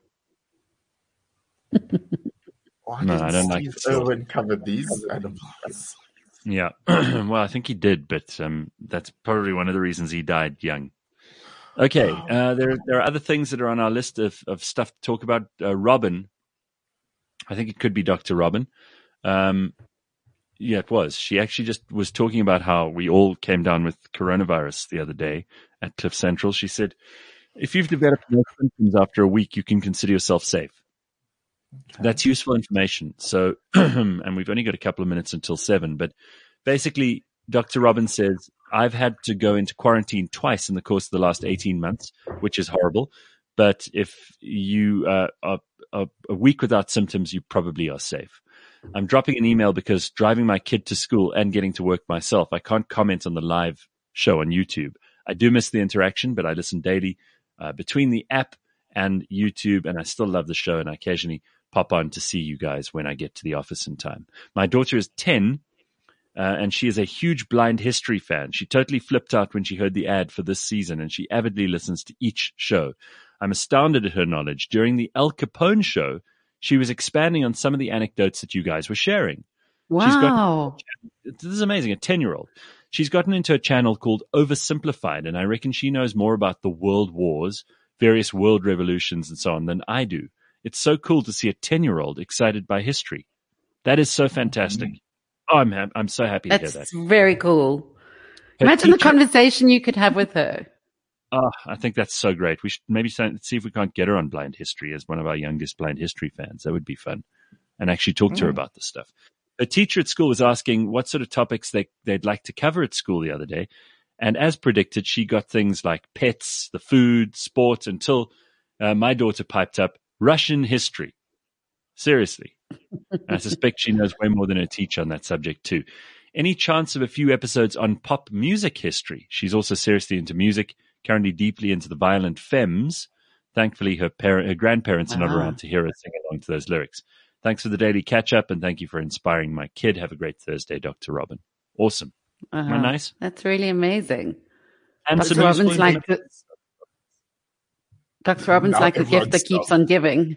Why No, didn't I don't like Steve it still. Irwin cover these animals? Yeah. Well, I think he did, but um, that's probably one of the reasons he died young. Okay. Uh, there, there are other things that are on our list of, of stuff to talk about. Uh, Robin. I think it could be Doctor Robin. Um, yeah, it was. She actually just was talking about how we all came down with coronavirus the other day at Cliff Central. She said, if you've developed no symptoms after a week, you can consider yourself safe. That's useful information. So, and we've only got a couple of minutes until seven, but basically, Doctor Robin says I've had to go into quarantine twice in the course of the last eighteen months, which is horrible. But if you uh, are, are a week without symptoms, you probably are safe. I'm dropping an email because driving my kid to school and getting to work myself, I can't comment on the live show on YouTube. I do miss the interaction, but I listen daily uh, between the app and YouTube, and I still love the show, and I occasionally pop on to see you guys when I get to the office in time. My daughter is ten, uh, and she is a huge Blind History fan. She totally flipped out when she heard the ad for this season, and she avidly listens to each show. I'm astounded at her knowledge. During the Al Capone show, she was expanding on some of the anecdotes that you guys were sharing. Wow. She's got, this is amazing, a ten-year-old. She's gotten into a channel called Oversimplified, and I reckon she knows more about the world wars, various world revolutions, and so on than I do. It's so cool to see a ten-year-old excited by history. That is so fantastic. Oh, I'm ha- I'm so happy That's to hear that. That's very cool. Her Imagine teacher- the conversation you could have with her. Oh, I think that's so great. We should maybe see if we can't get her on Blind History as one of our youngest Blind History fans. That would be fun. And actually talk to her about this stuff. A teacher at school was asking what sort of topics they, they'd like to cover at school the other day. And as predicted, she got things like pets, the food, sport, until uh, my daughter piped up Russian history. Seriously. And I suspect she knows way more than her teacher on that subject too. Any chance of a few episodes on pop music history? She's also seriously into music, currently deeply into the violent femmes. Thankfully, her parent, her grandparents are not Ah. around to hear her sing along to those lyrics. Thanks for the daily catch-up, and thank you for inspiring my kid. Have a great Thursday, Doctor Robin. Awesome. Wow. Isn't that nice? That's really amazing. And Doctor some Robin's useful like information. the, Doctor Robin's Now like the everyone gift that keeps stop. on giving.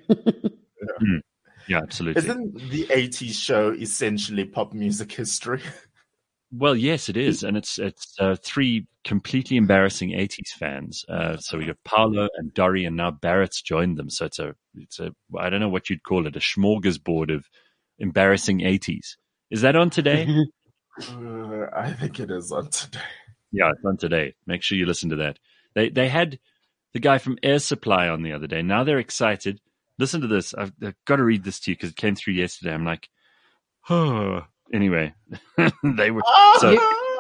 Yeah, absolutely. Isn't the eighties show essentially pop music history? Well, yes, it is, and it's it's uh, three completely embarrassing eighties fans. Uh, so we have Paolo and Dory, and now Barrett's joined them. So it's a it's a I don't know what you'd call it, a smorgasbord of embarrassing eighties. Is that on today? Uh, I think it is on today. Yeah, it's on today. Make sure you listen to that. They they had the guy from Air Supply on the other day. Now they're excited. Listen to this. I've, I've got to read this to you because it came through yesterday. I'm like, oh. Anyway, they were so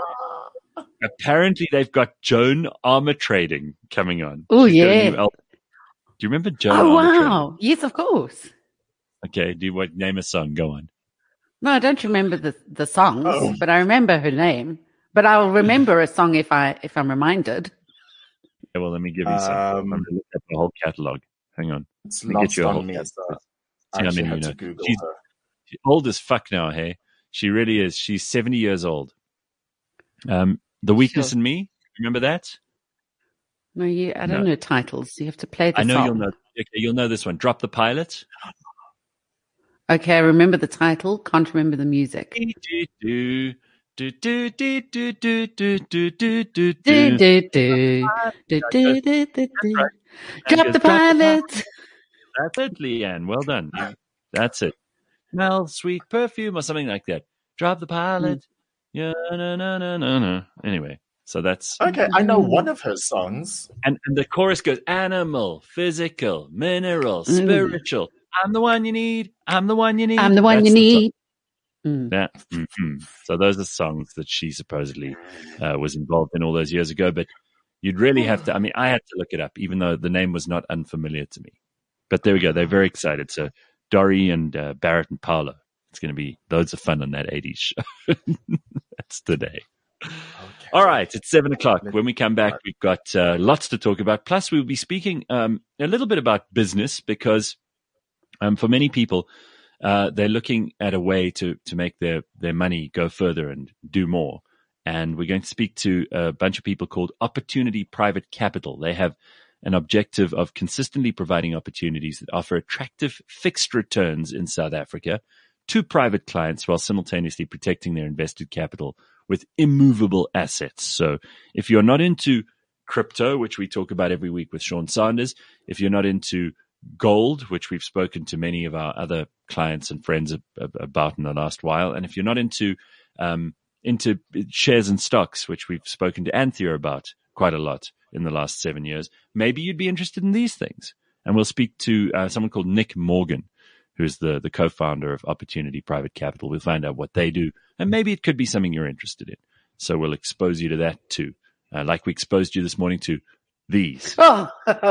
apparently they've got Joan Armour Trading coming on. Oh, She's got a yeah. new album. Do you remember Joan Oh, Armour wow. Yes, of course. Trading? Okay, do you want name a song? Go on. No, I don't remember the, the songs, Oh. but I remember her name. But I'll remember a song if I if I'm reminded. Okay, well, let me give you some. I'm Um, going to look at the whole catalog. Hang on. It's Let me get lost you a whole on me, catalog. so See I how actually many had you to know. Google She's her. she's old as fuck now, hey? She really is. She's seventy years old. Um, The Weakness Sure. in Me. Remember that? No, you. I don't No. know titles. You have to play the I know song. you'll know. Okay, you'll know this one. Drop the Pilot. Okay, I remember the title. Can't remember the music. Do, do, do, do, do, do, do, do, do, do, Do, do. do, do. Do, do, do, do, do. right. Drop goes, the "Drop the pilot. That's it, Leanne. Well done. That's it. Smell sweet perfume or something like that. Drop the pilot. Yeah, no, no, no, no, no. Anyway, so that's Okay, I know one of her songs. and, and the chorus goes animal, physical, mineral, Mm. spiritual. I'm the one you need. I'm the one you need. I'm the one That's you the song. need. Mm. That, mm-hmm. So those are songs that she supposedly uh, was involved in all those years ago. But you'd really have to, I mean, I had to look it up, even though the name was not unfamiliar to me. But there we go. They're very excited. So Dory and uh, Barrett and Paolo, it's going to be loads of fun on that eighties show. That's today. Okay. All right. It's seven o'clock. When we come back, we've got uh, lots to talk about. Plus, we'll be speaking um, a little bit about business because um, for many people, uh, they're looking at a way to, to make their, their money go further and do more. And we're going to speak to a bunch of people called Opportunity Private Capital. They have an objective of consistently providing opportunities that offer attractive fixed returns in South Africa to private clients while simultaneously protecting their invested capital with immovable assets. So if you're not into crypto, which we talk about every week with Sean Sanders, if you're not into gold, which we've spoken to many of our other clients and friends about in the last while, and if you're not into um, into shares and stocks, which we've spoken to Anthea about quite a lot in the last seven years, maybe you'd be interested in these things. And we'll speak to uh, someone called Nick Morgan, who's the, the co-founder of Opportunity Private Capital. We'll find out what they do, and maybe it could be something you're interested in. So we'll expose you to that too, uh, like we exposed you this morning to these. Oh,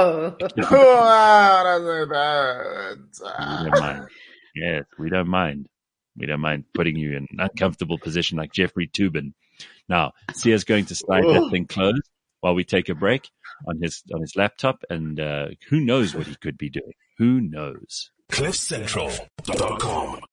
We don't mind. Yes, we don't mind. We don't mind putting you in an uncomfortable position like Jeffrey Toobin. Now, Sia's going to slide that thing closed while we take a break on his on his laptop, and uh, who knows what he could be doing? Who knows? cliff central dot com